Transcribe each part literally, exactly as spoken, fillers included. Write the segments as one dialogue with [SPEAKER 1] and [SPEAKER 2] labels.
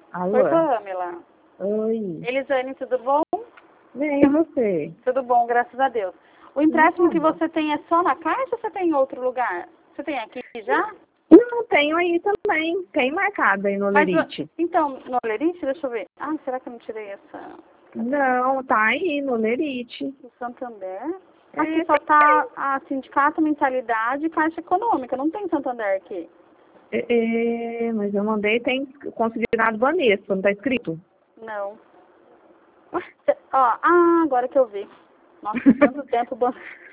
[SPEAKER 1] Alô?
[SPEAKER 2] Oi, Pamela.
[SPEAKER 1] Oi.
[SPEAKER 2] Elisane, tudo bom?
[SPEAKER 1] Bem, e você?
[SPEAKER 2] Tudo bom, graças a Deus. O empréstimo
[SPEAKER 1] Não,
[SPEAKER 2] que você tem é só na Caixa ou você tem em outro lugar? Você tem aqui já?
[SPEAKER 1] não, tenho aí também. Tem marcado aí no
[SPEAKER 2] Mas,
[SPEAKER 1] Lerite.
[SPEAKER 2] então, no Lerite, deixa eu ver. Ah, será que eu não tirei essa?
[SPEAKER 1] Não, tá aí no Lerite.
[SPEAKER 2] Do Santander?
[SPEAKER 1] É,
[SPEAKER 2] Aqui só tá a Sindicato, Mentalidade e Caixa Econômica. Não tem Santander aqui.
[SPEAKER 1] é, é, mas eu mandei, tem considerado Banespa, não tá escrito?
[SPEAKER 2] Não. Cê- Ó, ah, agora que eu vi. Nossa, tanto tempo, ban-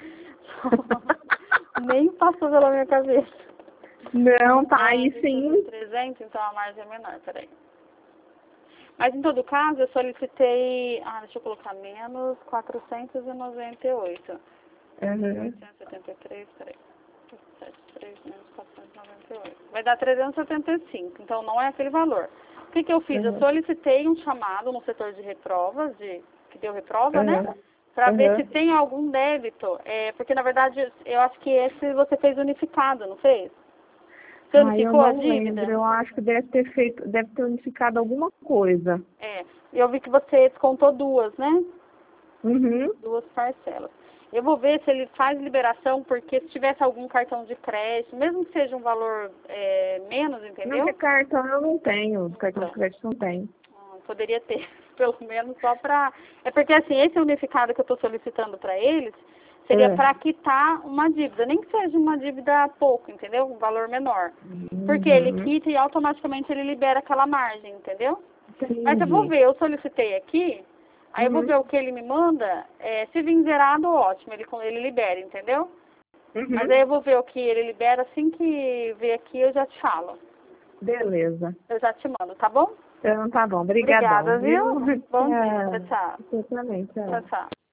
[SPEAKER 2] nem passou pela minha cabeça.
[SPEAKER 1] Não, tá
[SPEAKER 2] Ah,
[SPEAKER 1] aí
[SPEAKER 2] deixa eu
[SPEAKER 1] sim.
[SPEAKER 2] ver, trezentos, então a margem é menor, peraí. Mas em todo caso, eu solicitei, ah, deixa eu colocar menos quatrocentos e noventa e oito.
[SPEAKER 1] Uhum.
[SPEAKER 2] oitocentos e setenta e três, peraí. setenta e três menos quatrocentos e noventa e oito. Vai dar trezentos e setenta e cinco, então não é aquele valor. O que que eu fiz? Eu
[SPEAKER 1] Uhum.
[SPEAKER 2] solicitei um chamado no setor de reprovas, de, que deu reprova, né?
[SPEAKER 1] Uhum.
[SPEAKER 2] Para ver
[SPEAKER 1] Uhum.
[SPEAKER 2] se tem algum débito. É, porque na verdade, eu acho que esse você fez unificado, não fez? Você
[SPEAKER 1] Ah, eu
[SPEAKER 2] unificou a
[SPEAKER 1] não
[SPEAKER 2] dívida?
[SPEAKER 1] lembro. Eu acho que deve ter feito, deve ter unificado alguma coisa.
[SPEAKER 2] É. Eu vi que você descontou duas, né?
[SPEAKER 1] Uhum.
[SPEAKER 2] Duas parcelas. Eu vou ver se ele faz liberação, porque se tivesse algum cartão de crédito, mesmo que seja um valor é, menos,
[SPEAKER 1] Não,
[SPEAKER 2] entendeu?
[SPEAKER 1] que cartão eu não tenho. Cartão de
[SPEAKER 2] Então,
[SPEAKER 1] crédito não tenho.
[SPEAKER 2] ah, poderia ter, pelo menos só para... É porque assim, esse unificado que eu estou solicitando para eles, seria
[SPEAKER 1] É.
[SPEAKER 2] para quitar uma dívida, nem que seja uma dívida pouco, entendeu? Um valor menor. Porque ele
[SPEAKER 1] Uhum.
[SPEAKER 2] quita e automaticamente ele libera aquela margem, entendeu? Mas eu vou
[SPEAKER 1] Entendi.
[SPEAKER 2] ver, eu solicitei aqui, aí eu vou
[SPEAKER 1] Uhum.
[SPEAKER 2] ver o que ele me manda, é, se vir zerado, ótimo, ele, ele libera, entendeu? Mas
[SPEAKER 1] Uhum.
[SPEAKER 2] aí eu vou ver o que ele libera, assim que ver aqui eu já te falo.
[SPEAKER 1] Beleza.
[SPEAKER 2] Eu já te mando, tá bom?
[SPEAKER 1] Então tá bom. Obrigadão,
[SPEAKER 2] Obrigada,
[SPEAKER 1] viu?
[SPEAKER 2] viu? Bom dia, tchau,
[SPEAKER 1] Tchau.
[SPEAKER 2] tchau.
[SPEAKER 1] Você também, tchau.
[SPEAKER 2] Tchau, tchau.